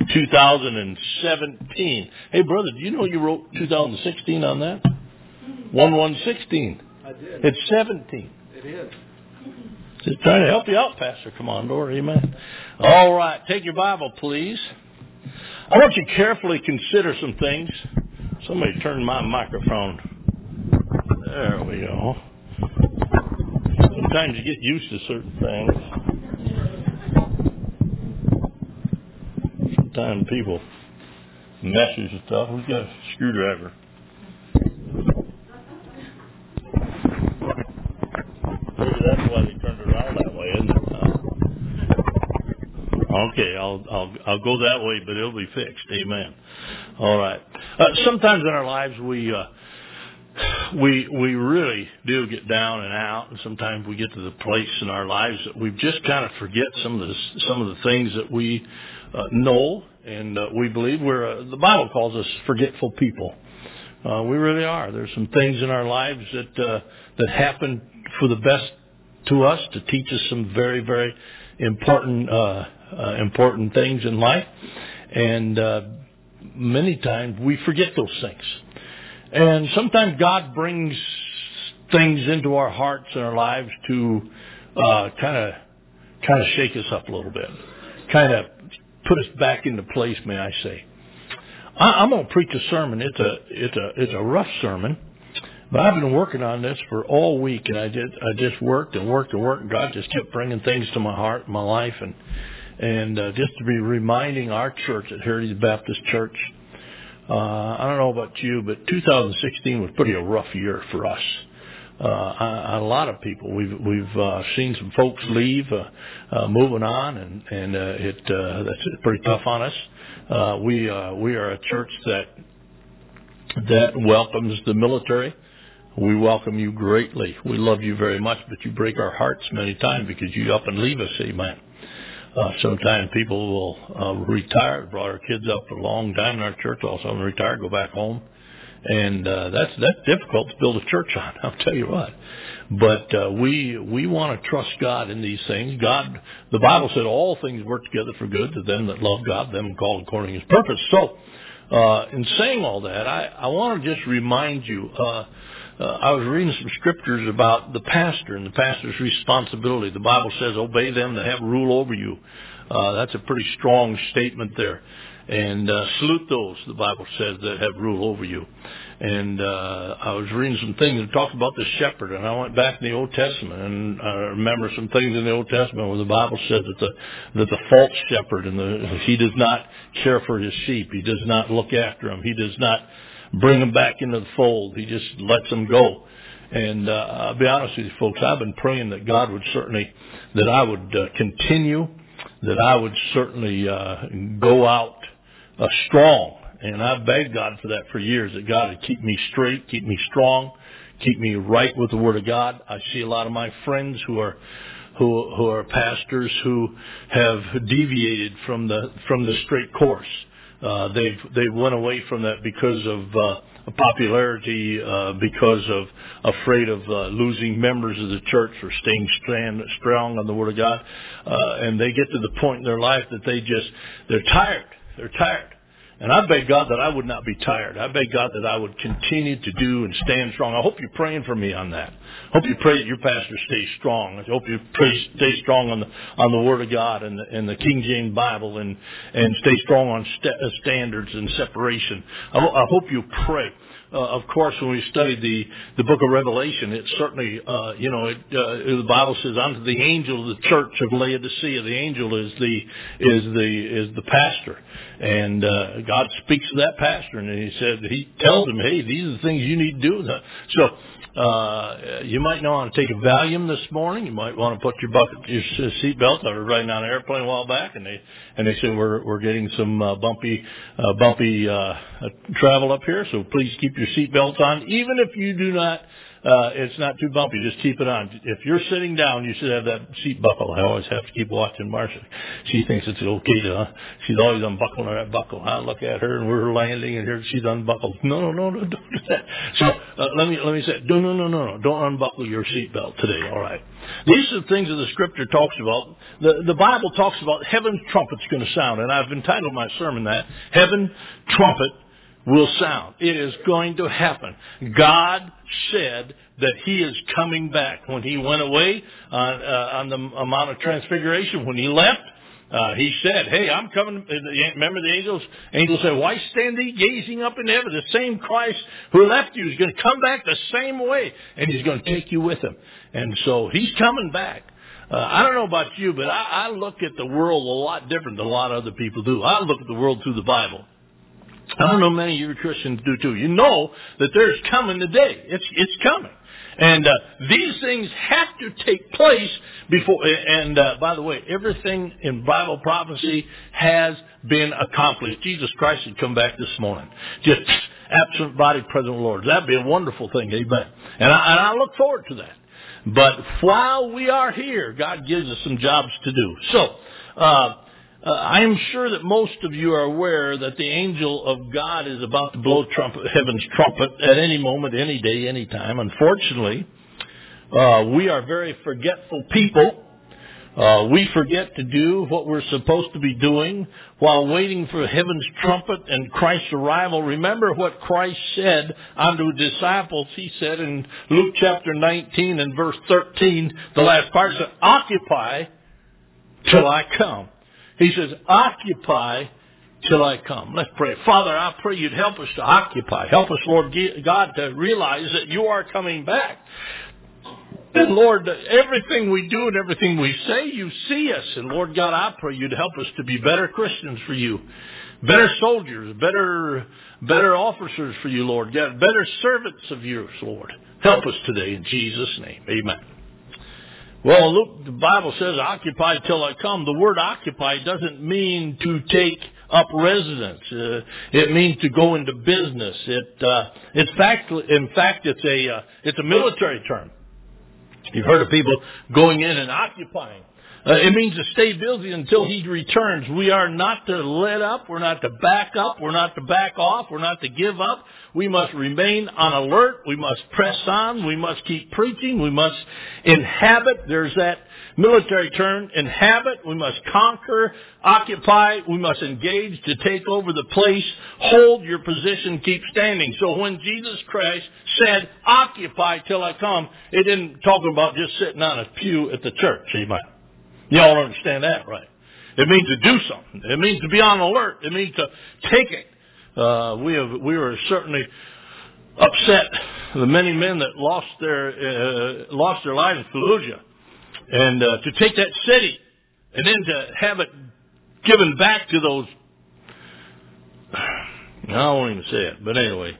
2017. Hey, brother, do you know you wrote 2016 on that? 1/1/16. I did. It's 17. It is. Just trying to help you out, Pastor Commandor. Amen. All right. Take your Bible, please. I want you to carefully consider some things. Somebody turn my microphone. There we go. Sometimes you get used to certain things. Sometimes people mess with stuff. We've got a screwdriver. Maybe that's why they turned it around that way, isn't it? Okay, I'll go that way, but it'll be fixed. Amen. All right. Sometimes in our lives we really do get down and out, and sometimes we get to the place in our lives that we just kind of forget some of the things that we know and we believe. The Bible calls us forgetful people. We really are. There's some things in our lives that happen for the best to us to teach us some very, very important things in life, and many times we forget those things. And sometimes God brings things into our hearts and our lives to kind of shake us up a little bit, kind of put us back into place, may I say. I'm going to preach a sermon. It's a rough sermon, but I've been working on this for all week, and I just worked, and God just kept bringing things to my heart, my life, and just to be reminding our church at Heritage Baptist Church. I don't know about you, but 2016 was pretty a rough year for us. A lot of people. We've seen some folks leave, moving on, and that's pretty tough on us. We are a church that welcomes the military. We welcome you greatly. We love you very much, but you break our hearts many times because you up and leave us. Amen. Sometimes people will retire. Brought our kids up for a long time in our church. All of a sudden retire, go back home, and that's difficult to build a church on. I'll tell you what. But we want to trust God in these things. God, the Bible said, all things work together for good to them that love God, them called according to His purpose. So, in saying all that, I want to just remind you. I was reading some scriptures about the pastor and the pastor's responsibility. The Bible says, obey them that have rule over you. That's a pretty strong statement there. And salute those, the Bible says, that have rule over you. And I was reading some things that talked about the shepherd, and I went back in the Old Testament, and I remember some things in the Old Testament where the Bible says that the false shepherd, he does not care for his sheep. He does not look after them. He does not bring them back into the fold. He just lets them go. And I'll be honest with you, folks, I've been praying that God would certainly, that I would continue, that I would certainly go out strong. And I've begged God for that for years, that God would keep me straight, keep me strong, keep me right with the Word of God. I see a lot of my friends who are pastors who have deviated from the straight course. They went away from that because of popularity, because of afraid of losing members of the church or staying strong on the Word of God, and they get to the point in their life that they're tired. They're tired. And I beg God that I would not be tired. I beg God that I would continue to do and stand strong. I hope you're praying for me on that. I hope you pray that your pastor stays strong. I hope you stay strong on the Word of God and the King James Bible and stay strong on standards and separation. I hope you pray. Of course, when we studied the book of Revelation, it certainly, the Bible says, unto the angel of the church of Laodicea, the angel is the pastor. And God speaks to that pastor, and he tells him, hey, these are the things you need to do. So you might want to take a Valium this morning. You might want to put your seatbelt. I was riding on an airplane a while back, and they said we're getting some bumpy travel up here. So please keep your seatbelts on, even if you do not. It's not too bumpy. Just keep it on. If you're sitting down, you should have that seat buckle. I always have to keep watching Marcia. She thinks it's okay to. She's always unbuckling that buckle. I look at her, and we're landing, and here she's unbuckled. No, don't do that. So let me say, no. Don't unbuckle your seatbelt today. All right. These are the things that the Scripture talks about. The Bible talks about heaven's trumpet's going to sound, and I've entitled my sermon that Heaven Trumpet will sound. It is going to happen. God said that He is coming back. When He went away on the Mount of Transfiguration, when He left, He said, hey, I'm coming. Remember the angels? Angels said, why stand ye gazing up in heaven? The same Christ who left you is going to come back the same way, and He's going to take you with Him. And so He's coming back. I don't know about you, but I look at the world a lot different than a lot of other people do. I look at the world through the Bible. I don't know many of you Christians do too. You know that there's coming a day. It's coming. And these things have to take place before. And by the way, everything in Bible prophecy has been accomplished. Jesus Christ had come back this morning. Just absent body, present Lord. That'd be a wonderful thing. Amen. And I look forward to that. But while we are here, God gives us some jobs to do. So, I am sure that most of you are aware that the angel of God is about to blow heaven's trumpet at any moment, any day, any time. Unfortunately, we are very forgetful people. We forget to do what we're supposed to be doing while waiting for heaven's trumpet and Christ's arrival. Remember what Christ said unto His disciples. He said in Luke chapter 19 and verse 13, the last part said, occupy till I come. He says, occupy till I come. Let's pray. Father, I pray You'd help us to occupy. Help us, Lord God, to realize that You are coming back. And Lord, everything we do and everything we say, You see us. And Lord God, I pray You'd help us to be better Christians for You. Better soldiers, better officers for You, Lord God. Better servants of Yours, Lord. Help us today in Jesus' name. Amen. Well, Luke, the Bible says, occupy till I come. The word occupy doesn't mean to take up residence. It means to go into business. In fact, it's a military term. You've heard of people going in and occupying. It means to stay busy until He returns. We are not to let up. We're not to back up. We're not to back off. We're not to give up. We must remain on alert. We must press on. We must keep preaching. We must inhabit. There's that military term, inhabit. We must conquer, occupy. We must engage to take over the place. Hold your position. Keep standing. So when Jesus Christ said, occupy till I come, it didn't talk about just sitting on a pew at the church. Amen. You all understand that, right? It means to do something. It means to be on alert. It means to take it. We were certainly upset. The many men that lost their lives in Fallujah, and to take that city and then to have it given back to those. I won't even say it, but anyway,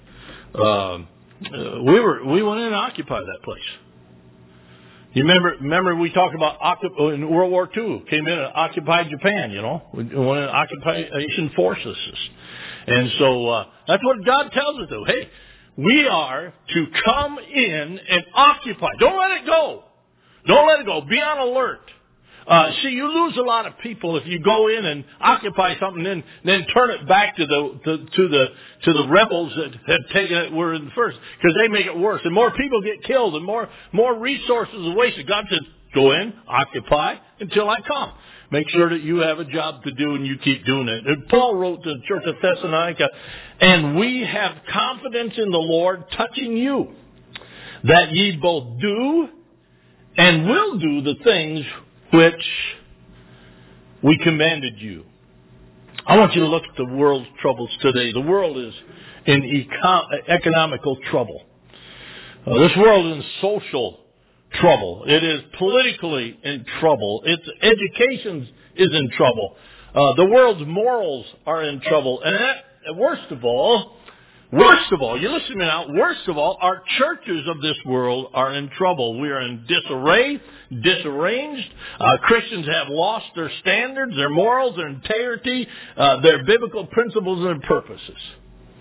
we went in and occupied that place. You remember we talked about in World War II, came in and occupied Japan, We went in occupation forces. And so that's what God tells us to do. Hey, we are to come in and occupy. Don't let it go. Don't let it go. Be on alert. See, you lose a lot of people if you go in and occupy something, and then turn it back to the rebels that had taken it were in first, because they make it worse, and more people get killed, and more resources are wasted. God says, go in, occupy until I come. Make sure that you have a job to do and you keep doing it. And Paul wrote to the church of Thessalonica, and we have confidence in the Lord touching you, that ye both do and will do the things which we commanded you. I want you to look at the world's troubles today. The world is in economical trouble. This world is in social trouble. It is politically in trouble. Its education is in trouble. The world's morals are in trouble. And worst of all, you listen to me now, worst of all, our churches of this world are in trouble. We are in disarray, disarranged. Christians have lost their standards, their morals, their integrity, their biblical principles and purposes.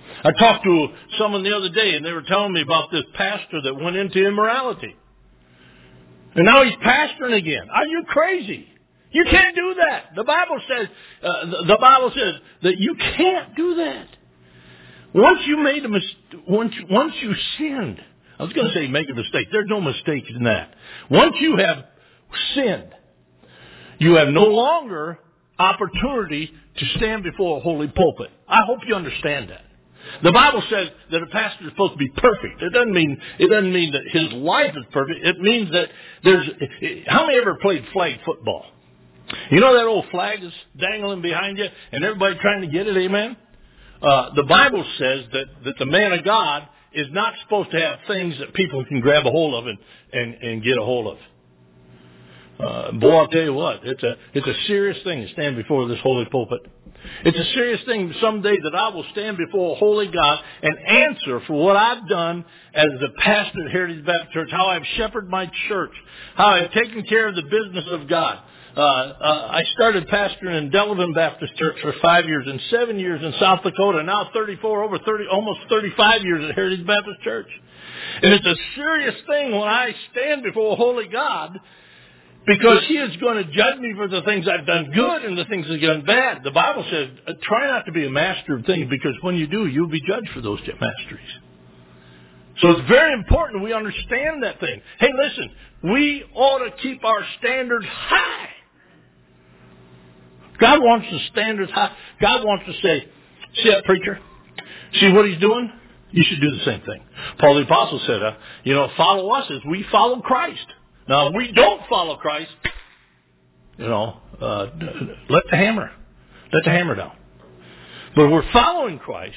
I talked to someone the other day, and they were telling me about this pastor that went into immorality. And now he's pastoring again. Are you crazy? You can't do that. The Bible says that you can't do that. Once you made a once you sinned, I was going to say make a mistake. There's no mistake in that. Once you have sinned, you have no longer opportunity to stand before a holy pulpit. I hope you understand that. The Bible says that a pastor is supposed to be perfect. It doesn't mean that his life is perfect. It means that how many ever played flag football? You know that old flag is dangling behind you and everybody trying to get it, amen? The Bible says that the man of God is not supposed to have things that people can grab a hold of and get a hold of. Boy, I'll tell you what, it's a serious thing to stand before this holy pulpit. It's a serious thing someday that I will stand before a holy God and answer for what I've done as the pastor at Heritage Baptist Church, how I've shepherded my church, how I've taken care of the business of God. I started pastoring in Delavan Baptist Church for 5 years and 7 years in South Dakota, and now almost 35 years at Heritage Baptist Church. And it's a serious thing when I stand before a holy God, because He is going to judge me for the things I've done good and the things I've done bad. The Bible says, try not to be a master of things, because when you do, you'll be judged for those masteries. So it's very important we understand that thing. Hey, listen, we ought to keep our standards high. God wants the standards high. God wants to say, see that preacher? See what he's doing? You should do the same thing. Paul the Apostle said, follow us as we follow Christ. Now, if we don't follow Christ, let the hammer down. But if we're following Christ,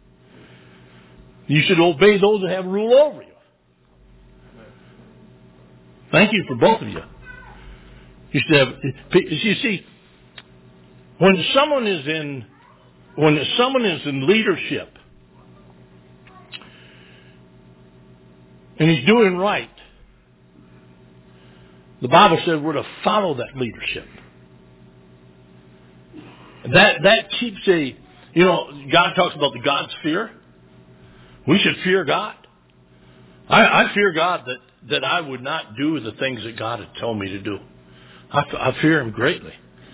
you should obey those that have rule over you. Thank you for both of you. You should have. You see, when someone is in leadership and he's doing right, the Bible says we're to follow that leadership. That keeps God talks about the God's fear. We should fear God. I fear God that I would not do the things that God had told me to do. I fear Him greatly.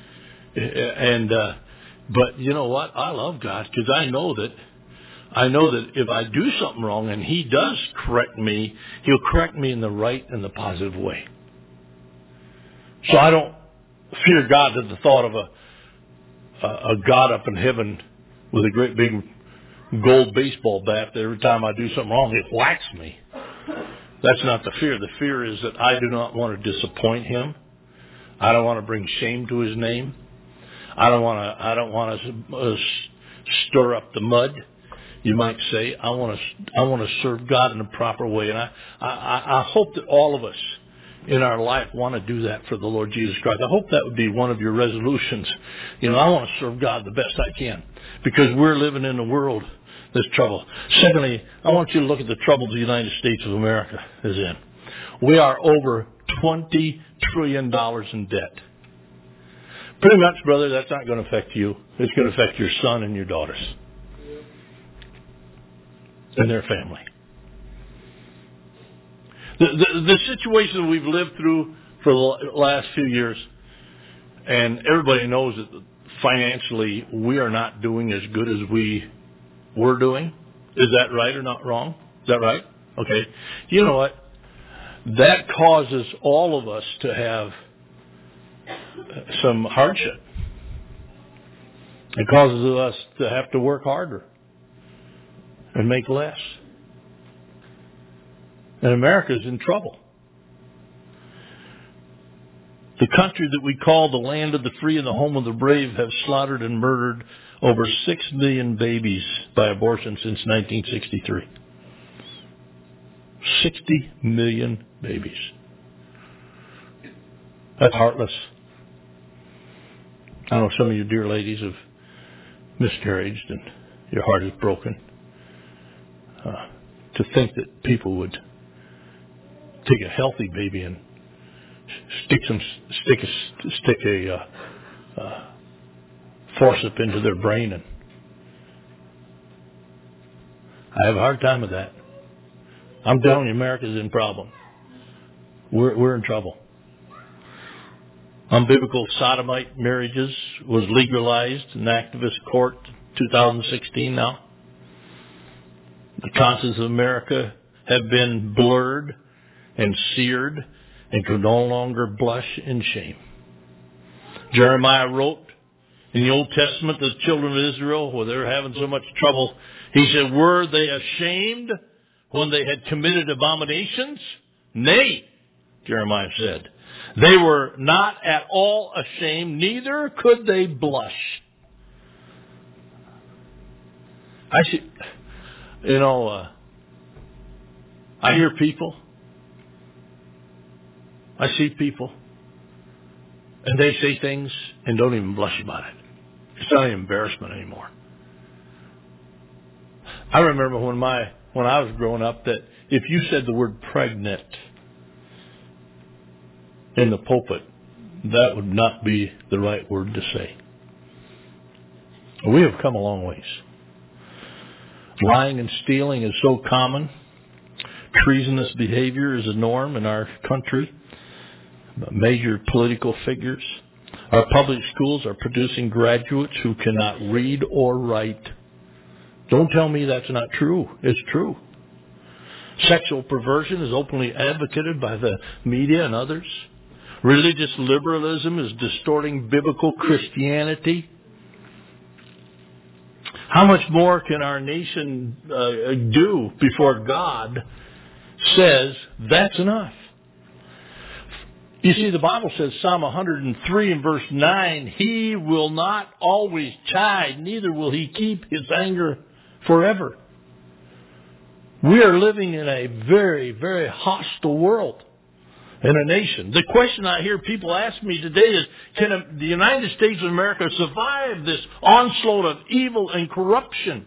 But you know what? I love God, because I know that if I do something wrong and He does correct me, He'll correct me in the right and the positive way. So I don't fear God at the thought of a God up in heaven with a great big gold baseball bat that every time I do something wrong, He whacks me. That's not the fear. The fear is that I do not want to disappoint Him. I don't want to bring shame to His name. I don't want to stir up the mud, you might say. I want to serve God in a proper way, and I hope that all of us in our life want to do that for the Lord Jesus Christ. I hope that would be one of your resolutions. I want to serve God the best I can, because we're living in a world that's trouble. Secondly, I want you to look at the trouble the United States of America is in. We are over $20 trillion in debt. Pretty much, brother, that's not going to affect you. It's going to affect your son and your daughters and their family. The situation we've lived through for the last few years, and everybody knows that financially we are not doing as good as we were doing. Is that right or not wrong? Is that right? Okay. You know what? That causes all of us to have some hardship. It causes us to have to work harder and make less. And America's in trouble. The country that we call the land of the free and the home of the brave have slaughtered and murdered over 6 million babies by abortion since 1963. 60 million babies. That's heartless. I know some of you dear ladies have miscarried and your heart is broken. To think that people would take a healthy baby and stick a forceps into their brain and I have a hard time with that. I'm telling you, America's in problem. We're in trouble. Unbiblical sodomite marriages was legalized in activist court 2016 now. The conscience of America have been blurred and seared and could no longer blush in shame. Jeremiah wrote in the Old Testament to the children of Israel, where they were having so much trouble, he said, were they ashamed when they had committed abominations? Nay, Jeremiah said. They were not at all ashamed, neither could they blush. I hear people. I see people. And they say things and don't even blush about it. It's not an embarrassment anymore. I remember when I was growing up that if you said the word pregnant in the pulpit, that would not be the right word to say. We have come a long ways. Lying and stealing is so common. Treasonous behavior is a norm in our country. Major political figures. Our public schools are producing graduates who cannot read or write. Don't tell me that's not true. It's true. Sexual perversion is openly advocated by the media and others. Religious liberalism is distorting biblical Christianity. How much more can our nation do before God says that's enough? You see, the Bible says, Psalm 103 and verse 9, He will not always chide, neither will He keep His anger forever. We are living in a very, very hostile world and a nation. The question I hear people ask me today is, can the United States of America survive this onslaught of evil and corruption?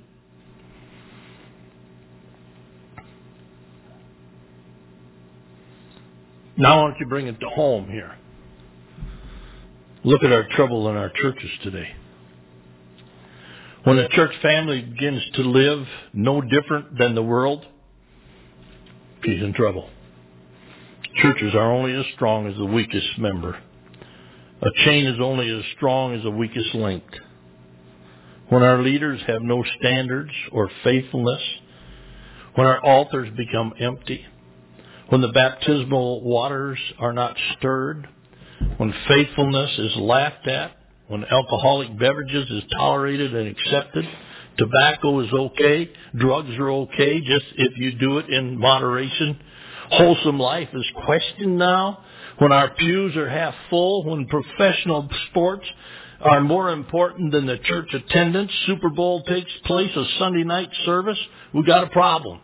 Now, why don't you bring it to home here? Look at our trouble in our churches today. When a church family begins to live no different than the world, she's in trouble. Churches are only as strong as the weakest member. A chain is only as strong as the weakest link. When our leaders have no standards or faithfulness, when our altars become empty, when the baptismal waters are not stirred, when faithfulness is laughed at, when alcoholic beverages is tolerated and accepted, tobacco is okay, drugs are okay, just if you do it in moderation, wholesome life is questioned now, when our pews are half full, when professional sports are more important than the church attendance, Super Bowl takes place, a Sunday night service, we got a problem.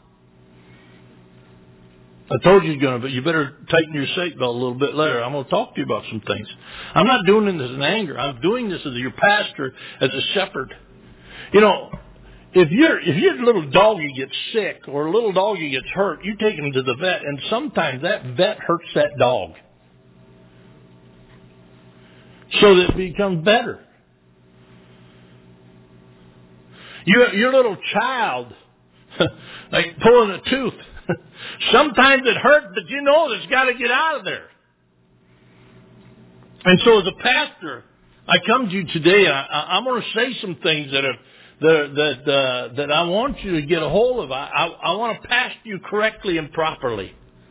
I told you but you better tighten your seatbelt a little bit later. I'm going to talk to you about some things. I'm not doing this in anger. I'm doing this as your pastor, as a shepherd. You know, if your little doggy gets sick or a little doggy gets hurt, you take him to the vet, and sometimes that vet hurts that dog so that it becomes better. Your little child, like pulling a tooth, sometimes it hurts, but you know it's got to get out of there. And so as a pastor, I come to you today, I'm going to say some things that I want you to get a hold of. I want to pastor you correctly and properly.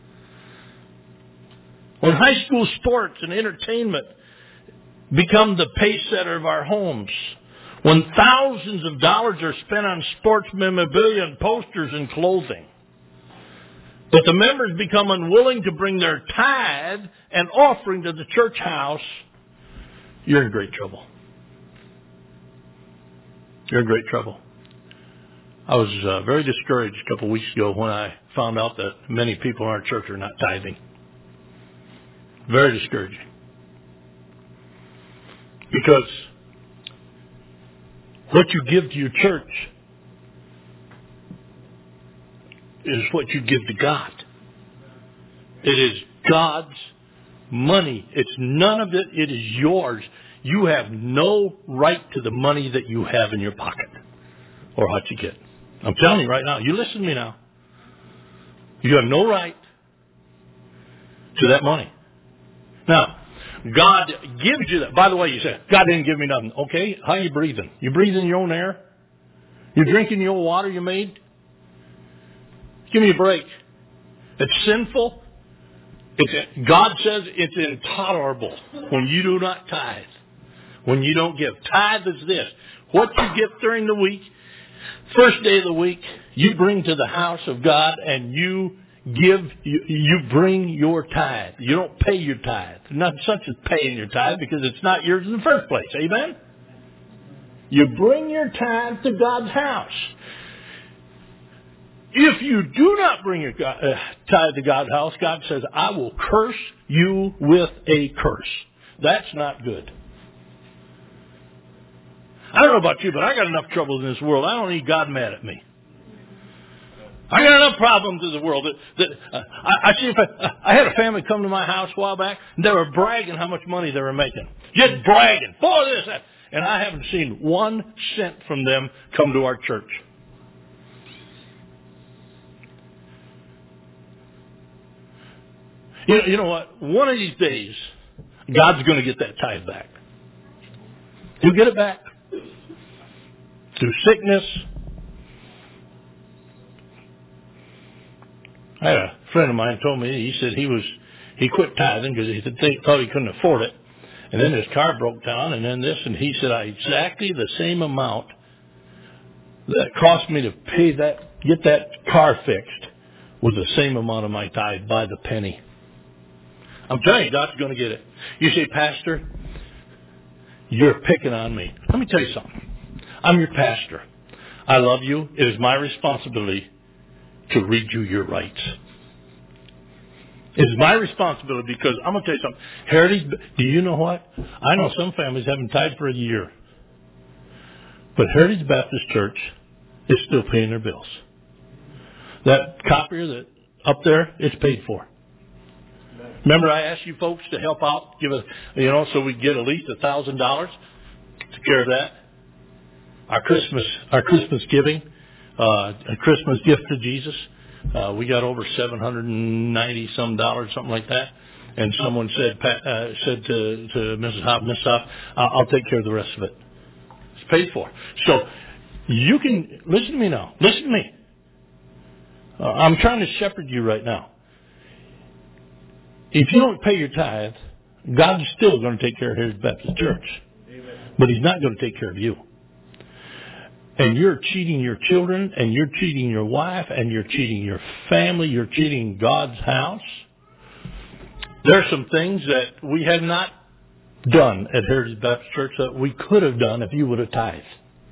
When high school sports and entertainment become the pace setter of our homes, when thousands of dollars are spent on sports memorabilia and posters and clothing, but the members become unwilling to bring their tithe and offering to the church house, you're in great trouble. You're in great trouble. I was very discouraged a couple of weeks ago when I found out that many people in our church are not tithing. Very discouraging. Because what you give to your church is what you give to God. It is God's money. It's none of it. It is yours. You have no right to the money that you have in your pocket or what you get. I'm telling you right now. You listen to me now. You have no right to that money. Now, God gives you that. By the way, you say, God didn't give me nothing. Okay, how are you breathing? You breathing your own air? You drinking your own water you made? Give me a break. It's sinful. God says it's intolerable when you do not tithe. When you don't give. Tithe is this. What you get during the week, first day of the week, you bring to the house of God and you bring your tithe. You don't pay your tithe. Not such as paying your tithe because it's not yours in the first place. Amen? You bring your tithe to God's house. If you do not bring your tithe to God's house, God says, I will curse you with a curse. That's not good. I don't know about you, but I got enough trouble in this world. I don't need God mad at me. I got enough problems in the world. I had a family come to my house a while back, and they were bragging how much money they were making. Just bragging. For this, that. And I haven't seen 1 cent from them come to our church. You know what? One of these days, God's going to get that tithe back. He'll get it back. Through sickness. I had a friend of mine told me, he said he quit tithing because he thought he couldn't afford it. And then his car broke down and then this, and he said, exactly the same amount that cost me to get that car fixed was the same amount of my tithe by the penny. I'm telling you, God's going to get it. You say, Pastor, you're picking on me. Let me tell you something. I'm your pastor. I love you. It is my responsibility to read you your rights. It is my responsibility because I'm going to tell you something. Heritage, do you know what? I know some families haven't tithed for a year. But Heritage Baptist Church is still paying their bills. That copier that up there, it's paid for. Remember I asked you folks to help out, so we get at least $1,000 to take care of that. Our Christmas giving, a Christmas gift to Jesus. We got over $790 some dollars, something like that. And someone said to Mrs. Hopp, I'll take care of the rest of it. It's paid for. So you can listen to me now. Listen to me. I'm trying to shepherd you right now. If you don't pay your tithe, God's still going to take care of Heritage Baptist Church. Amen. But He's not going to take care of you. And you're cheating your children, and you're cheating your wife, and you're cheating your family, you're cheating God's house. There are some things that we have not done at Heritage Baptist Church that we could have done if you would have tithed.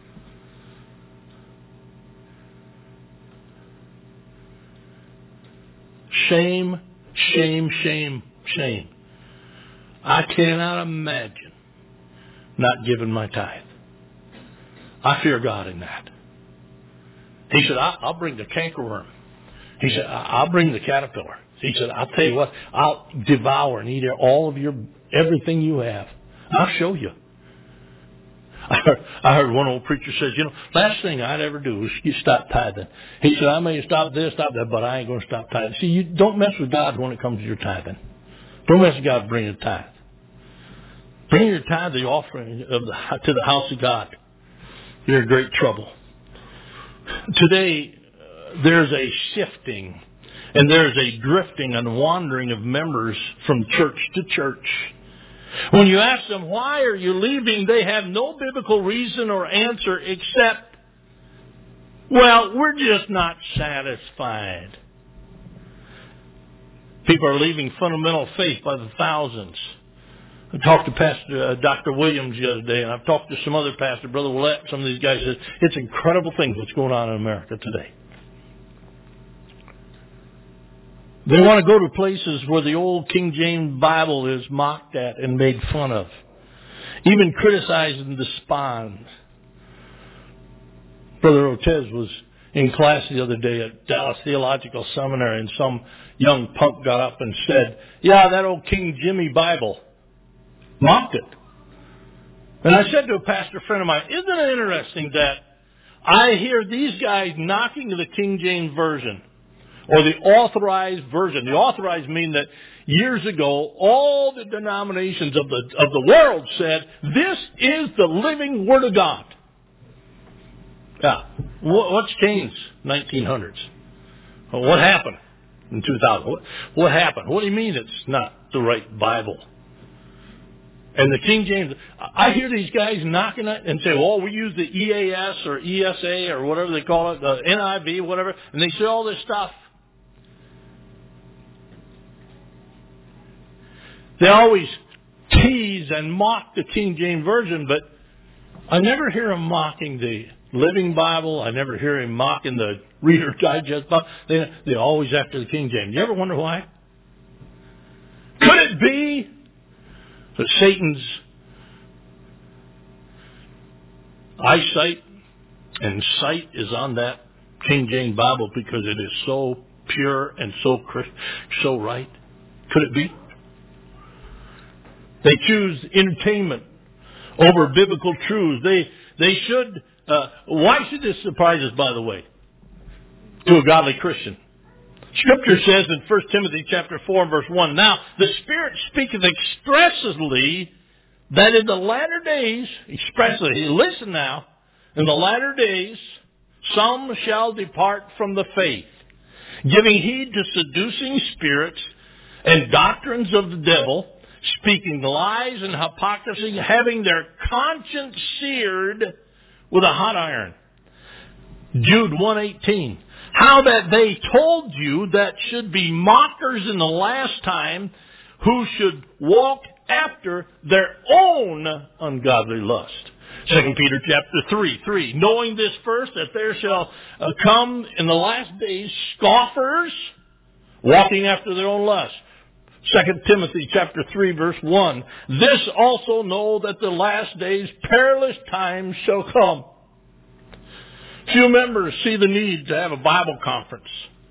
Shame, shame, shame, shame. I cannot imagine not giving my tithe. I fear God in that. He said, I'll bring the cankerworm. He said, I'll bring the caterpillar. He said, I'll tell you what, I'll devour and eat all of everything you have. I'll show you. I heard one old preacher says, last thing I'd ever do is you stop tithing. He said, I may stop this, stop that, but I ain't going to stop tithing. See, you don't mess with God when it comes to your tithing. Don't mess with God bringing the tithe. Bring your tithe, the offering to the house of God. You're in great trouble. Today, there's a shifting and there's a drifting and wandering of members from church to church. When you ask them, why are you leaving? They have no biblical reason or answer except, well, we're just not satisfied. People are leaving fundamental faith by the thousands. I talked to Pastor Dr. Williams the other day, and I've talked to some other pastors, Brother Willett, some of these guys said, it's incredible things what's going on in America today. They want to go to places where the old King James Bible is mocked at and made fun of, even criticized and despised. Brother Otez was in class the other day at Dallas Theological Seminary, and some young punk got up and said, yeah, that old King Jimmy Bible. Mocked it. And I said to a pastor friend of mine, isn't it interesting that I hear these guys knocking the King James Version or the Authorized Version. The Authorized mean that years ago, all the denominations of the world said, this is the living Word of God. Yeah. What's changed 1900s? Well, what happened in 2000? What happened? What do you mean it's not the right Bible? And the King James, I hear these guys knocking it and say, well, we use the EAS or ESA or whatever they call it, the NIV, whatever, and they say all this stuff. They always tease and mock the King James Version, but I never hear them mocking the Living Bible. I never hear him mocking the Reader's Digest Bible. They're always after the King James. You ever wonder why? Could it be that Satan's eyesight and sight is on that King James Bible because it is so pure and so right? Could it be? They choose entertainment over biblical truths. They should. Why should this surprise us, by the way, to a godly Christian? Scripture says in 1 Timothy chapter 4 verse 1, now the Spirit speaketh expressly that in the latter days, expressly, listen now, in the latter days, some shall depart from the faith, giving heed to seducing spirits and doctrines of the devil, speaking lies and hypocrisy, having their conscience seared with a hot iron. Jude 1:18. How that they told you that should be mockers in the last time, who should walk after their own ungodly lust. 2 Peter chapter 3:3. Knowing this first, that there shall come in the last days scoffers, walking after their own lust. 2 Timothy chapter 3 verse 1. This also know that the last days perilous times shall come. Few members see the need to have a Bible conference.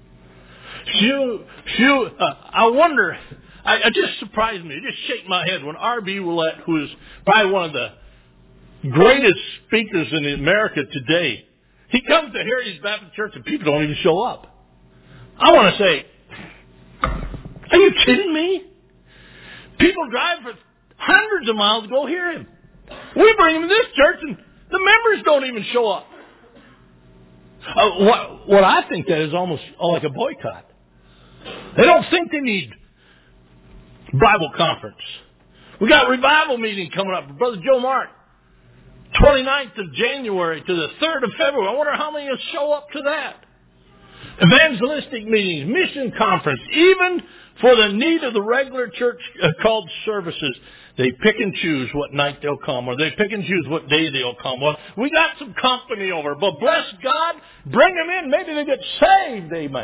I wonder, it just surprised me. It just shake my head when R.B. Willett, who is probably one of the greatest speakers in America today, he comes to Heritage Baptist Church and people don't even show up. I want to say, are you kidding me? People drive for hundreds of miles to go hear him. We bring him to this church and the members don't even show up. What I think that is almost like a boycott. They don't think they need Bible conference. We got a revival meeting coming up with Brother Joe Mark. 29th of January to the 3rd of February. I wonder how many will show up to that. Evangelistic meetings, mission conference, even for the need of the regular church called services. They pick and choose what night they'll come, or they pick and choose what day they'll come. Well, we got some company over, but bless God, bring them in. Maybe they get saved, amen.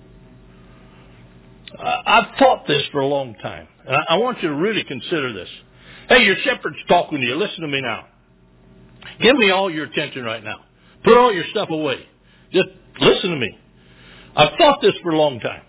I've taught this for a long time, and I want you to really consider this. Hey, your shepherd's talking to you. Listen to me now. Give me all your attention right now. Put all your stuff away. Just listen to me. I've thought this for a long time.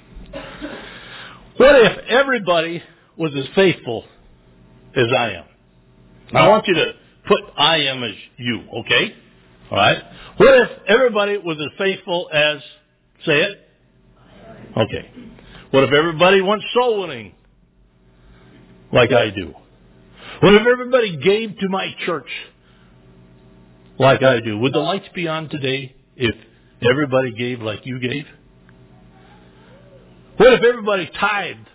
What if everybody was as faithful as I am? I want you to put I am as you, okay? All right? What if everybody was as faithful as, say it? Okay. What if everybody went soul winning like I do? What if everybody gave to my church like I do? Would the lights be on today if everybody gave like you gave? What if everybody tithed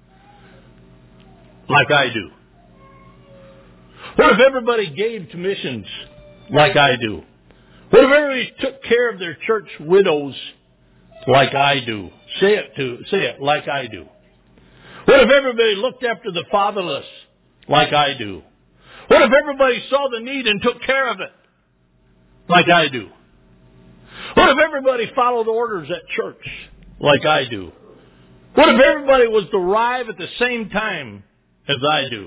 like I do? What if everybody gave to missions like I do? What if everybody took care of their church widows like I do? Say it like I do. What if everybody looked after the fatherless like I do? What if everybody saw the need and took care of it like I do? What if everybody followed orders at church like I do? What if everybody was to arrive at the same time as I do?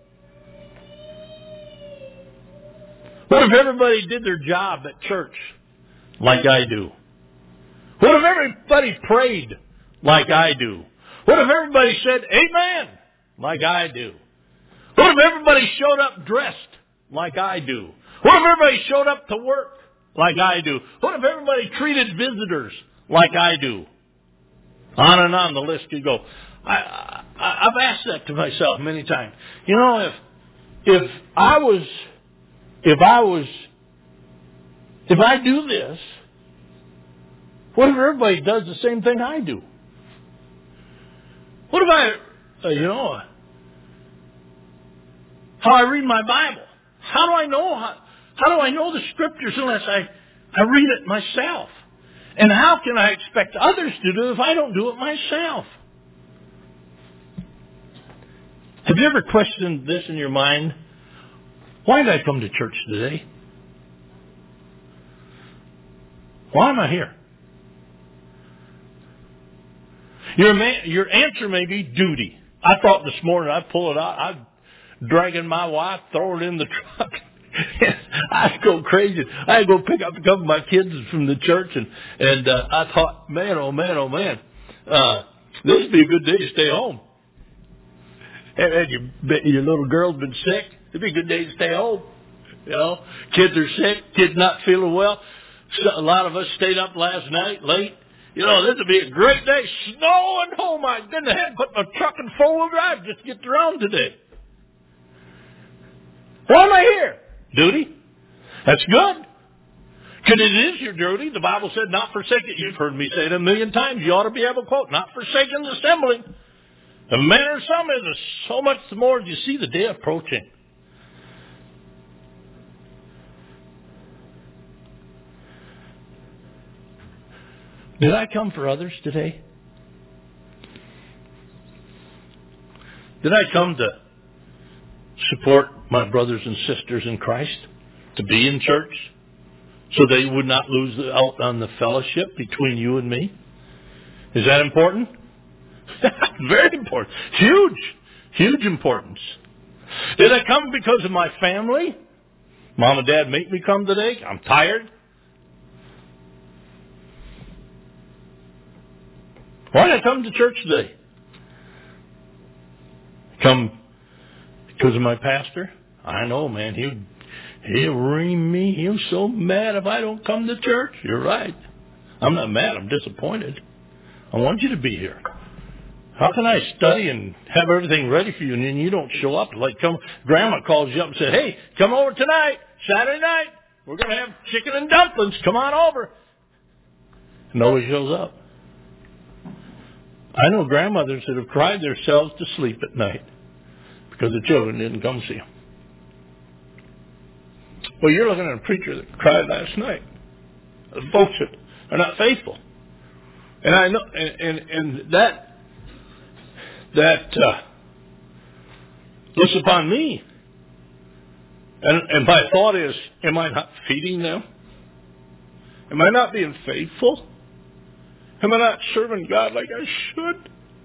What if everybody did their job at church like I do? What if everybody prayed like I do? What if everybody said amen like I do? What if everybody showed up dressed like I do? What if everybody showed up to work like I do? What if everybody treated visitors like I do? On and on the list could go. I've asked that to myself many times. You know, if I do this, what if everybody does the same thing I do? What if how I read my Bible? How do I know the Scriptures unless I read it myself? And how can I expect others to do it if I don't do it myself? Have you ever questioned this in your mind? Why did I come to church today? Why am I here? Your answer may be duty. I thought this morning I'd pull it out. I'd dragging my wife, throw her in the truck. I'd go crazy. I'd go pick up a couple of my kids from the church, and I thought, man, oh man, oh man, this would be a good day to stay home. And your little girl's been sick. It'd be a good day to stay home. You know, kids are sick, kids not feeling well. So a lot of us stayed up last night late. You know, this would be a great day. Snowing. Oh my goodness, I had to put my truck in four-wheel drive just to get around today. Why am I here? Duty. That's good. Because it is your duty. The Bible said, not forsaken. You've heard me say it a million times. You ought to be able to quote, not forsaken the assembling. The manner of some is so much the more as you see the day approaching. Did I come for others today? Did I come to support my brothers and sisters in Christ? To be in church? So they would not lose out on the fellowship between you and me? Is that important? Very important. Huge importance. Did I come because of my family? Mom and Dad make me come today. I'm tired. Why did I come to church today? Come because of my pastor? I know, man. He'll ring me. He's so mad if I don't come to church. You're right. I'm not mad. I'm disappointed. I want you to be here. How can I study and have everything ready for you and then you don't show up? Like Grandma calls you up and says, hey, come over tonight, Saturday night. We're going to have chicken and dumplings. Come on over. Nobody shows up. I know grandmothers that have cried themselves to sleep at night because the children didn't come see them. Well, you're looking at a preacher that cried last night. The folks that are not faithful. And I know, and that looks upon me. And my thought is, am I not feeding them? Am I not being faithful? Am I not serving God like I should?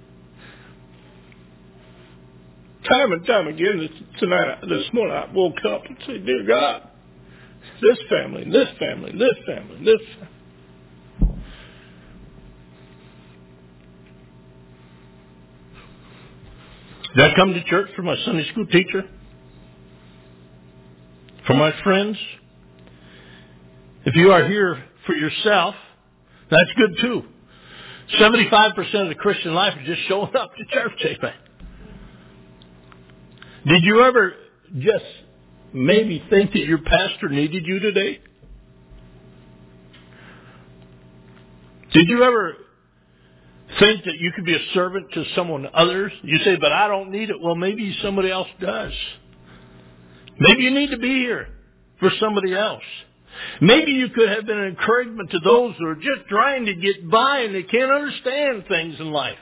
Time and time again this morning, I woke up and said, dear God, this family, this family, this family, this family. Did I come to church for my Sunday school teacher? For my friends? If you are here for yourself, that's good too. 75% of the Christian life is just showing up to church, amen. Did you ever just maybe think that your pastor needed you today? Did you ever think that you could be a servant to someone others? You say, but I don't need it. Well, maybe somebody else does. Maybe you need to be here for somebody else. Maybe you could have been an encouragement to those who are just trying to get by and they can't understand things in life.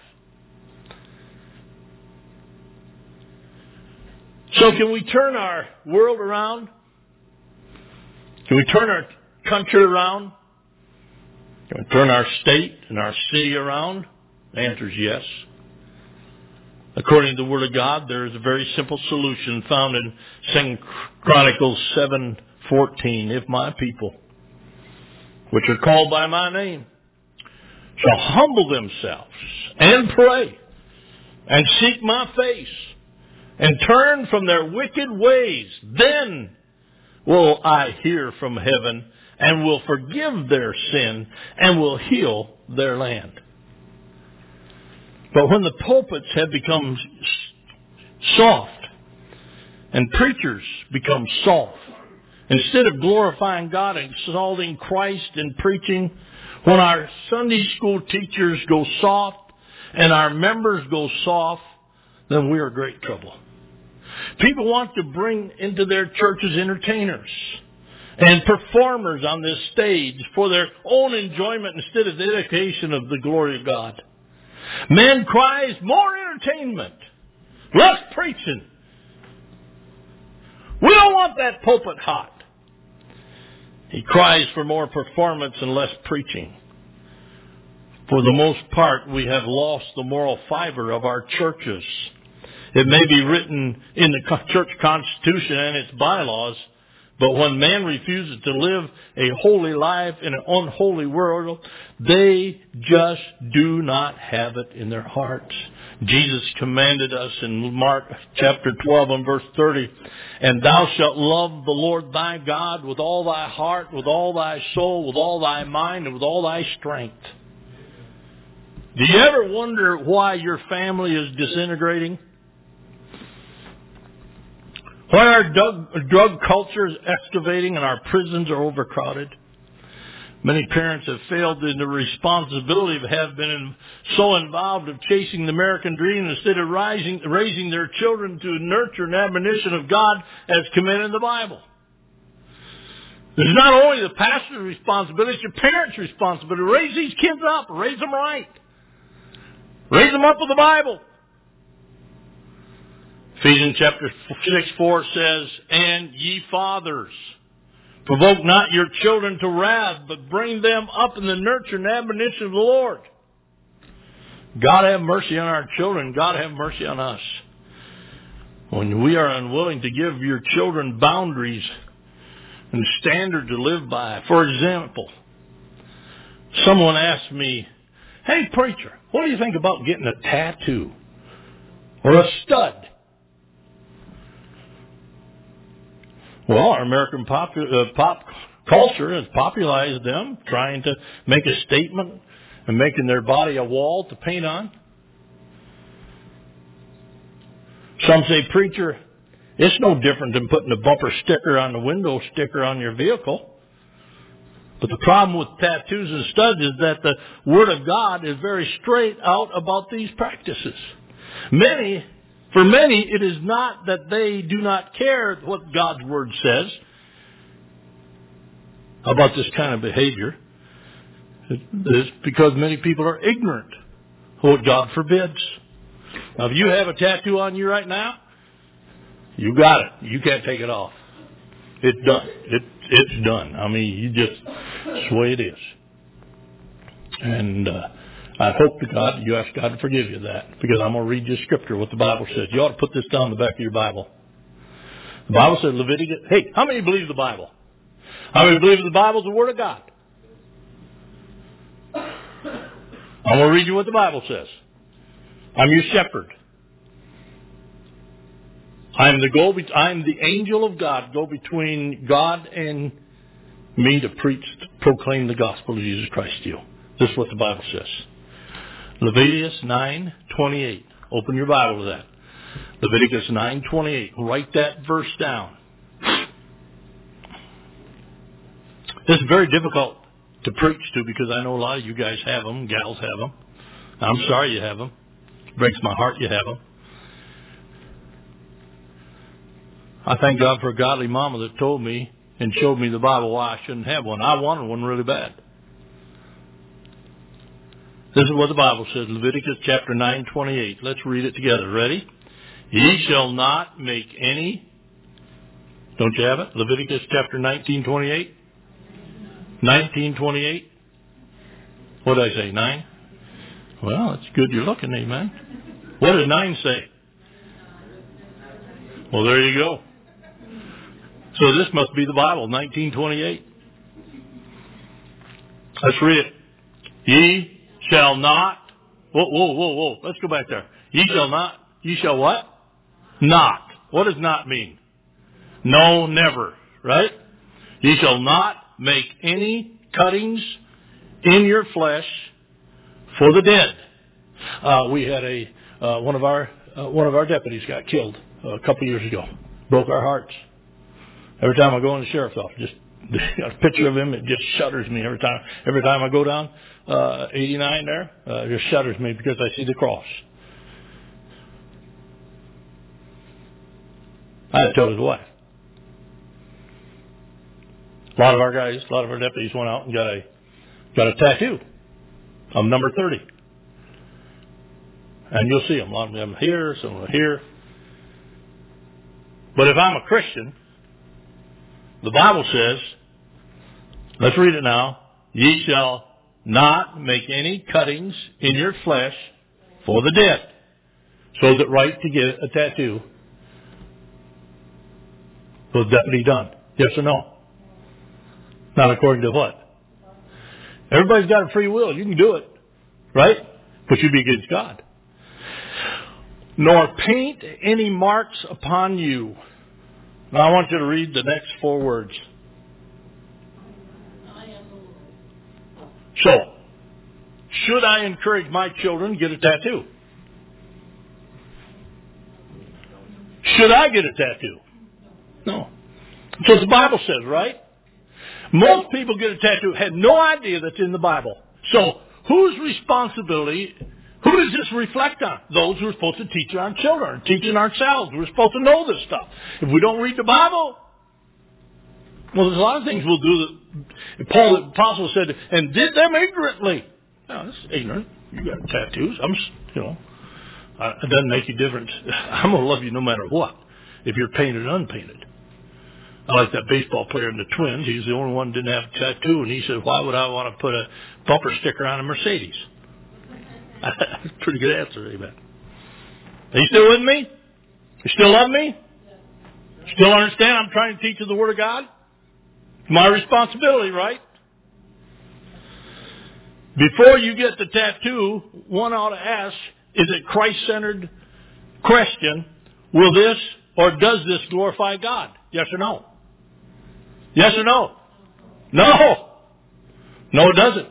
So can we turn our world around? Can we turn our country around? Can we turn our state and our city around? The answer is yes. According to the Word of God, there is a very simple solution found in 2 Chronicles 7:14. If my people, which are called by my name, shall humble themselves and pray and seek my face and turn from their wicked ways, then will I hear from heaven and will forgive their sin and will heal their land. But when the pulpits have become soft and preachers become soft, instead of glorifying God and exalting Christ in preaching, when our Sunday school teachers go soft and our members go soft, then we are in great trouble. People want to bring into their churches entertainers and performers on this stage for their own enjoyment instead of the dedication of the glory of God. Man cries, more entertainment, less preaching. We don't want that pulpit hot. He cries for more performance and less preaching. For the most part, we have lost the moral fiber of our churches. It may be written in the church constitution and its bylaws, but when man refuses to live a holy life in an unholy world, they just do not have it in their hearts. Jesus commanded us in Mark chapter 12 and verse 30, and thou shalt love the Lord thy God with all thy heart, with all thy soul, with all thy mind, and with all thy strength. Do you ever wonder why your family is disintegrating? Why our drug culture is excavating and our prisons are overcrowded? Many parents have failed in the responsibility of have been so involved of chasing the American dream instead of raising their children to nurture and admonition of God as commanded in the Bible. It's not only the pastor's responsibility, it's your parents' responsibility. Raise these kids up. Raise them right. Raise them up with the Bible. Ephesians chapter 6:4 says, and ye fathers, provoke not your children to wrath, but bring them up in the nurture and admonition of the Lord. God have mercy on our children. God have mercy on us. When we are unwilling to give your children boundaries and standards to live by. For example, someone asked me, hey preacher, what do you think about getting a tattoo or a stud? Well, our American pop culture has popularized them, trying to make a statement and making their body a wall to paint on. Some say, preacher, it's no different than putting a bumper sticker on the window sticker on your vehicle. But the problem with tattoos and studs is that the Word of God is very straight out about these practices. For many, it is not that they do not care what God's Word says about this kind of behavior. It's because many people are ignorant of what God forbids. Now, if you have a tattoo on you right now, you got it. You can't take it off. It's done. It's done. I mean, that's the way it is. And I hope to God you ask God to forgive you that, because I'm going to read you scripture, what the Bible says. You ought to put this down the back of your Bible. The Bible says Leviticus. Hey, how many believe the Bible? How many believe the Bible is the Word of God? I'm going to read you what the Bible says. I'm your shepherd. I'm the angel of God, go between God and me to proclaim the gospel of Jesus Christ to you. This is what the Bible says. Leviticus 9:28. Open your Bible to that. Leviticus 9:28. Write that verse down. This is very difficult to preach to, because I know a lot of you guys have them, gals have them. I'm sorry you have them. It breaks my heart you have them. I thank God for a godly mama that told me and showed me the Bible why I shouldn't have one. I wanted one really bad. This is what the Bible says, Leviticus chapter 9:28. Let's read it together. Ready? Ye shall not make any. Don't you have it? Leviticus chapter 19:28. 19:28. What did I say? 9? Well, it's good you're looking, amen. What does 9 say? Well, there you go. So this must be the Bible, 19:28. Let's read it. Ye shall not. Whoa. Let's go back there. Ye shall not. Ye shall what? Not. What does not mean? No, never. Right? Ye shall not make any cuttings in your flesh for the dead. We had one of our deputies got killed a couple years ago. Broke our hearts. Every time I go in the sheriff's office, just got a picture of him. It just shudders me every time. Every time I go down 89 there, it just shudders me because I see the cross. I had to tell his wife. A lot of our deputies went out and got a tattoo of number 30. And you'll see them. A lot of them here, some of them here. But if I'm a Christian, the Bible says, let's read it now, ye shall not make any cuttings in your flesh for the dead. So is it right to get a tattoo? Was deputy done? Yes or no? Not according to what? Everybody's got a free will. You can do it. Right? But you'd be against God. Nor paint any marks upon you. Now I want you to read the next 4 words. So, should I encourage my children to get a tattoo? Should I get a tattoo? No. That's what the Bible says, right? Most people get a tattoo, had no idea that's in the Bible. So, whose responsibility, who does this reflect on? Those who are supposed to teach our children, teaching ourselves. We're supposed to know this stuff. If we don't read the Bible, well, there's a lot of things we'll do that Paul the Apostle said, and did them ignorantly. No, that's ignorant. You got tattoos. It doesn't make you different. I'm going to love you no matter what, if you're painted or unpainted. I like that baseball player in the Twins. He's the only one who didn't have a tattoo, and he said, why would I want to put a bumper sticker on a Mercedes? That's a pretty good answer, amen. Are you still with me? You still love me? Still understand I'm trying to teach you the Word of God? My responsibility, right? Before you get the tattoo, one ought to ask, is it Christ-centered question, will this or does this glorify God? Yes or no? Yes or no? No! No, it doesn't.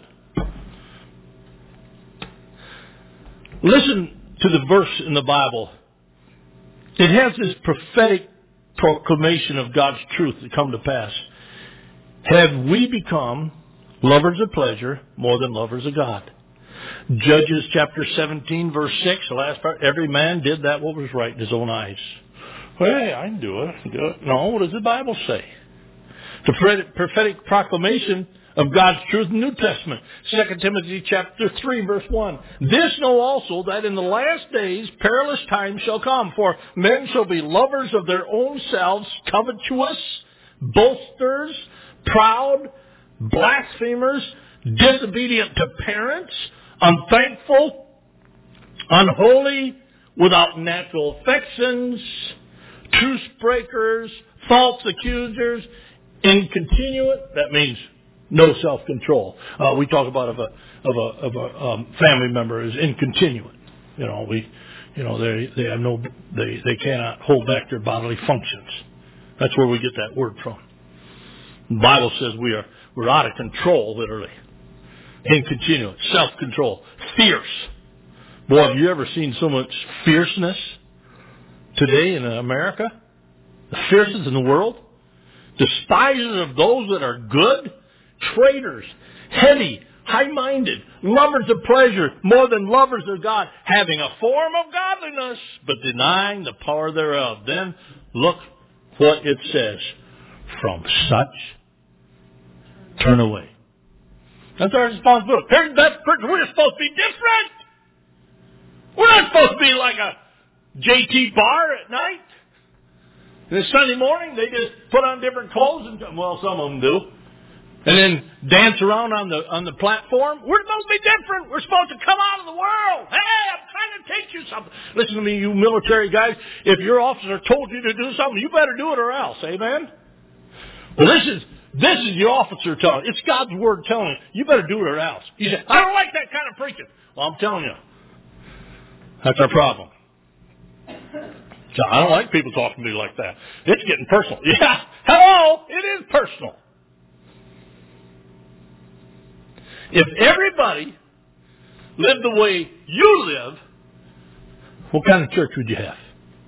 Listen to the verse in the Bible. It has this prophetic proclamation of God's truth that come to pass. Have we become lovers of pleasure more than lovers of God? Judges chapter 17 verse 6, the last part, every man did that what was right in his own eyes. Well, hey, I can do it. No, what does the Bible say? The prophetic proclamation of God's truth in the New Testament. 2 Timothy chapter 3 verse 1. This know also that in the last days perilous times shall come, for men shall be lovers of their own selves, covetous, boasters, proud, blasphemers, disobedient to parents, unthankful, unholy, without natural affections, truce breakers, false accusers, incontinent. That means no self-control. We talk about of a family member as incontinent. They have they cannot hold back their bodily functions. That's where we get that word from. The Bible says we're out of control, literally. Incontinent, self-control, fierce. Boy, have you ever seen so much fierceness today in America? The fiercest in the world. Despisers of those that are good. Traitors. Heady. High-minded. Lovers of pleasure more than lovers of God. Having a form of godliness, but denying the power thereof. Then look what it says. From such, turn away. That's our responsibility. We're supposed to be different. We're not supposed to be like a JT bar at night. And then Sunday morning, they just put on different clothes, and some of them do, and then dance around on the platform. We're supposed to be different. We're supposed to come out of the world. Hey, I'm trying to teach you something. Listen to me, you military guys. If your officer told you to do something, you better do it or else. Amen? Well, this is the officer telling. It's God's word telling you. You better do it or else. You say, I don't like that kind of preaching. Well, I'm telling you. That's our problem. I don't like people talking to me like that. It's getting personal. Yeah. Hello. It is personal. If everybody lived the way you live, what kind of church would you have?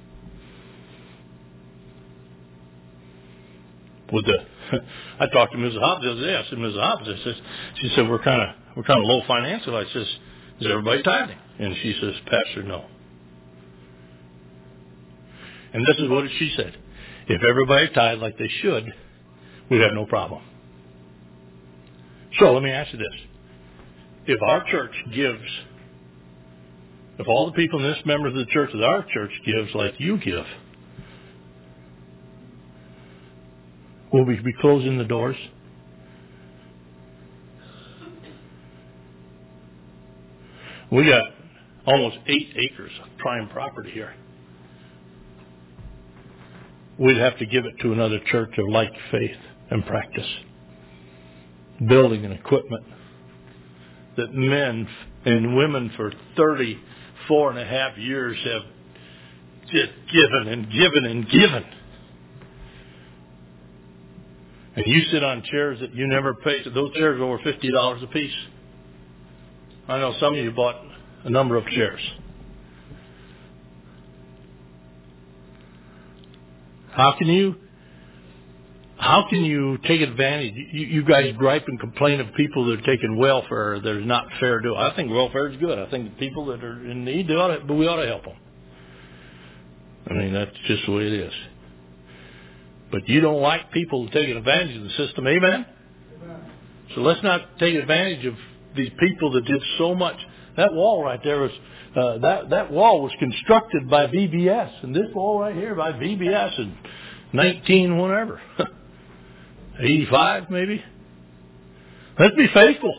I talked to Mrs. Hobbs the other day. I said, Mrs. Hobbs, she said, we're kind of low financially. I says, is everybody tithing? And she says, Pastor, no. And this is what she said. If everybody tithed like they should, we'd have no problem. So let me ask you this. If our church gives, if all the people in this members of the church that our church gives like you give, will we be closing the doors? We got almost 8 acres of prime property here. We'd have to give it to another church of like faith and practice. Building and equipment that men and women for 34 and a half years have just given and given and given. And you sit on chairs that you never paid. Those chairs are over $50 a piece. I know some of you bought a number of chairs. How can you take advantage? You guys gripe and complain of people that are taking welfare that is not fair to. I think welfare is good. I think the people that are in need, we ought to help them. I mean, that's just the way it is. But you don't like people taking advantage of the system, amen? So let's not take advantage of these people that did so much. That wall right there was that wall was constructed by VBS, and this wall right here by VBS in 85 maybe. Let's be faithful.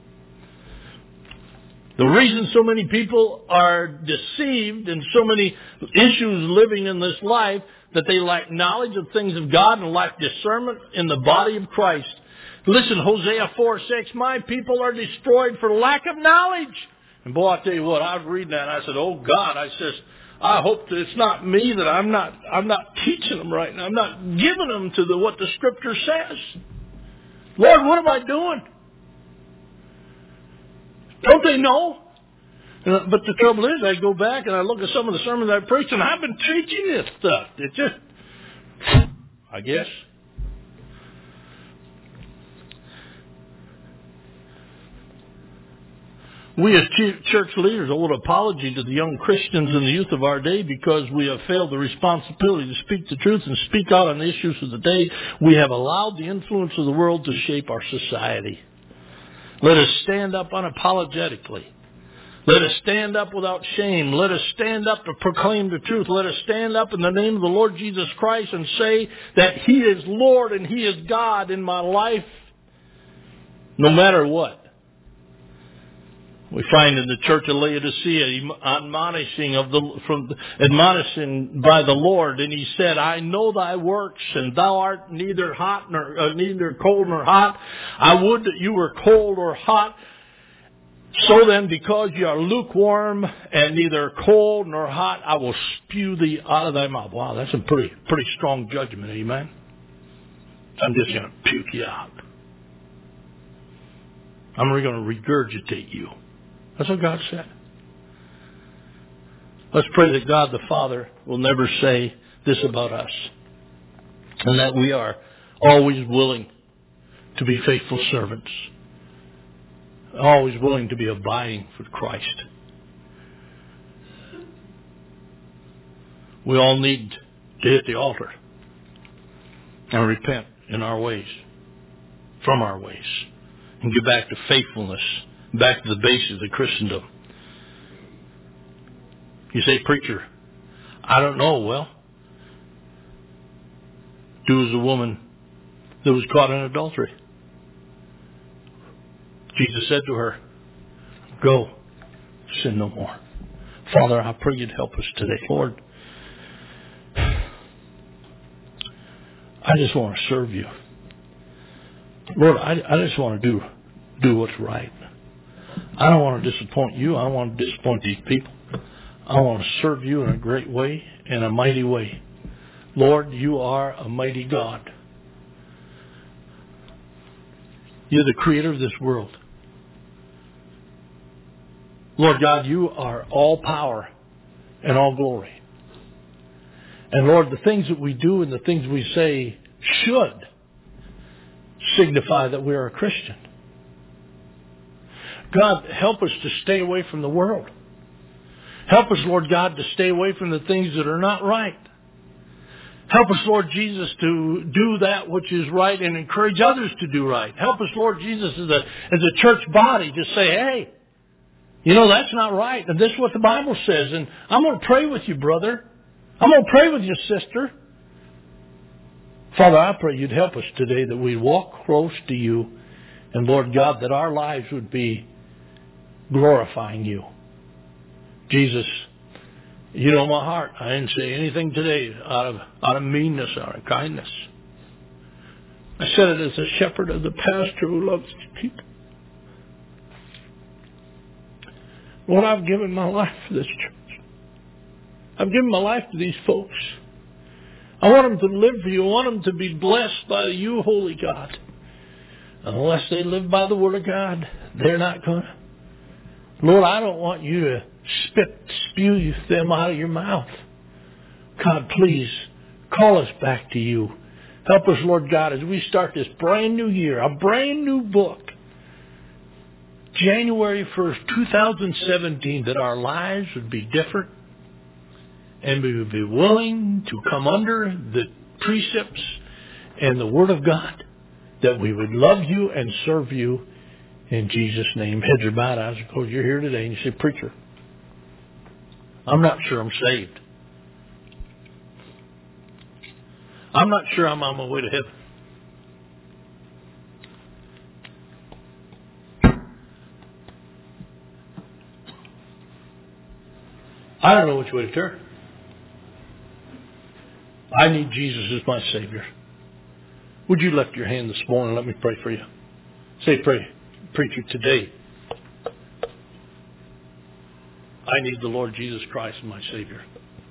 The reason so many people are deceived and so many issues living in this life that they lack knowledge of things of God and lack discernment in the body of Christ. Listen, Hosea 4:6, my people are destroyed for lack of knowledge. And boy, I tell you what, I was reading that and I said, oh God, I hope that it's not me, that I'm not teaching them right now. I'm not giving them to what the Scripture says. Lord, what am I doing? Don't they know? But the trouble is, I go back and I look at some of the sermons I preached, and I've been teaching this stuff. It just, I guess. We as church leaders owe an apology to the young Christians and the youth of our day because we have failed the responsibility to speak the truth and speak out on the issues of the day. We have allowed the influence of the world to shape our society. Let us stand up unapologetically. Let us stand up without shame. Let us stand up to proclaim the truth. Let us stand up in the name of the Lord Jesus Christ and say that He is Lord and He is God in my life, no matter what. We find in the church of Laodicea admonishing by the Lord, and he said, I know thy works, and thou art neither cold nor hot. I would that you were cold or hot. So then, because you are lukewarm and neither cold nor hot, I will spew thee out of thy mouth. Wow, that's a pretty strong judgment, amen? I'm just going to puke you out. I'm going to regurgitate you. That's what God said. Let's pray that God the Father will never say this about us, and that we are always willing to be faithful servants, always willing to be abiding for Christ. We all need to hit the altar and repent in our ways, from our ways, and get back to faithfulness, back to the basis of Christendom. You say, preacher, I don't know. Well, do as the woman that was caught in adultery. Jesus said to her, go, sin no more. Father, I pray you'd help us today. Lord, I just want to serve you. Lord, I just want to do what's right. I don't want to disappoint you. I don't want to disappoint these people. I want to serve you in a great way, in a mighty way. Lord, you are a mighty God. You're the creator of this world. Lord God, you are all power and all glory. And Lord, the things that we do and the things we say should signify that we are a Christian. God, help us to stay away from the world. Help us, Lord God, to stay away from the things that are not right. Help us, Lord Jesus, to do that which is right and encourage others to do right. Help us, Lord Jesus, as a church body to say, hey, you know, that's not right. And this is what the Bible says. And I'm going to pray with you, brother. I'm going to pray with you, sister. Father, I pray you'd help us today that we walk close to you. And Lord God, that our lives would be glorifying you. Jesus, you know my heart. I didn't say anything today out of meanness or out of kindness. I said it as a shepherd, as a pastor who loves people. Lord, I've given my life for this church. I've given my life to these folks. I want them to live for you. I want them to be blessed by you, holy God. Unless they live by the Word of God, they're not going to. Lord, I don't want you to spew them out of your mouth. God, please call us back to you. Help us, Lord God, as we start this brand new year, a brand new book. January 1st, 2017, that our lives would be different and we would be willing to come under the precepts and the Word of God, that we would love you and serve you in Jesus' name. Heads are bowed, eyes are closed. You're here today and you say, preacher, I'm not sure I'm saved. I'm not sure I'm on my way to heaven. I don't know which way to turn. I need Jesus as my Savior. Would you lift your hand this morning and let me pray for you? Say, pray, preacher, today I need the Lord Jesus Christ as my Savior.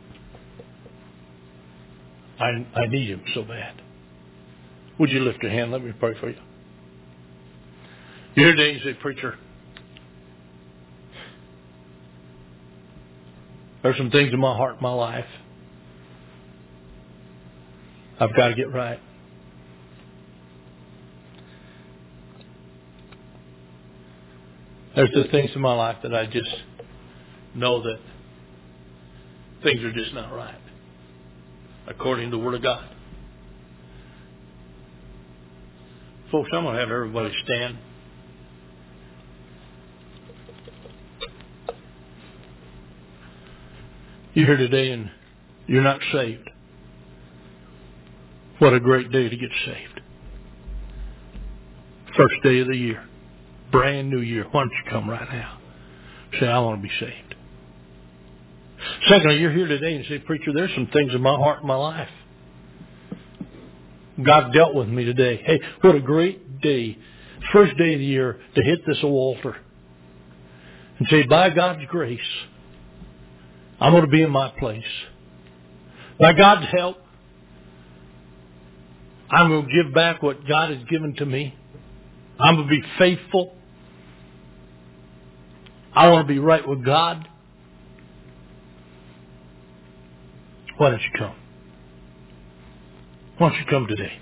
I need Him so bad. Would you lift your hand? Let me pray for you. You're here today and you say, preacher, there's some things in my heart, in my life, I've got to get right. There's the things in my life that I just know that things are just not right, according to the Word of God. Folks, I'm going to have everybody stand. You're here today and you're not saved. What a great day to get saved. First day of the year. Brand new year. Why don't you come right now? Say, I want to be saved. Secondly, you're here today and say, preacher, there's some things in my heart and my life. God dealt with me today. Hey, what a great day. First day of the year to hit this altar and say, by God's grace, I'm going to be in my place. By God's help, I'm going to give back what God has given to me. I'm going to be faithful. I want to be right with God. Why don't you come? Why don't you come today?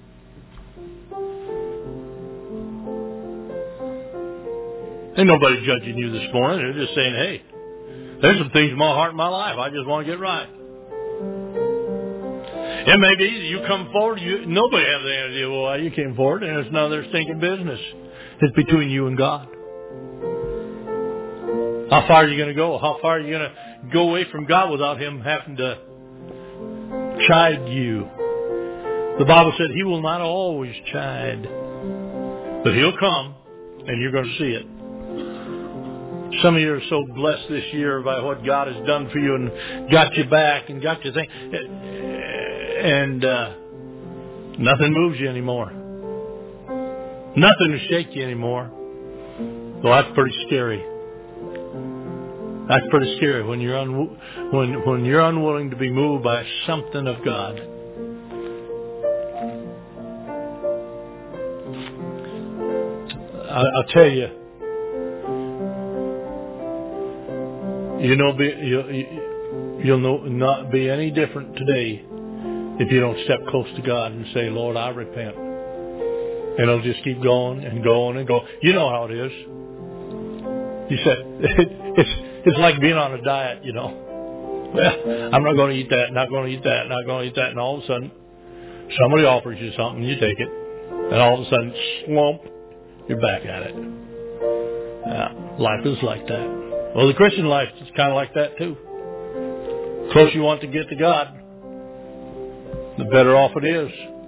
Ain't nobody judging you this morning. They're just saying, hey, there's some things in my heart and my life I just want to get right. It may be that you come forward, nobody has any idea why you came forward, and it's none of their stinking business. It's between you and God. How far are you going to go? How far are you going to go away from God without Him having to chide you? The Bible said He will not always chide, but He'll come, and you're going to see it. Some of you are so blessed this year by what God has done for you and got you back and got you thinking. And nothing moves you anymore. Nothing will shake you anymore. Well, that's pretty scary. That's pretty scary when you're when you're unwilling to be moved by something of God. I'll tell you, You'll not be any different today if you don't step close to God and say, Lord, I repent. And it'll just keep going and going and going. You know how it is. You said, it's like being on a diet, Well, I'm not going to eat that, not going to eat that, not going to eat that. And all of a sudden, somebody offers you something, you take it. And all of a sudden, slump, you're back at it. Life is like that. Well, the Christian life is kind of like that too. The closer you want to get to God, the better off it is.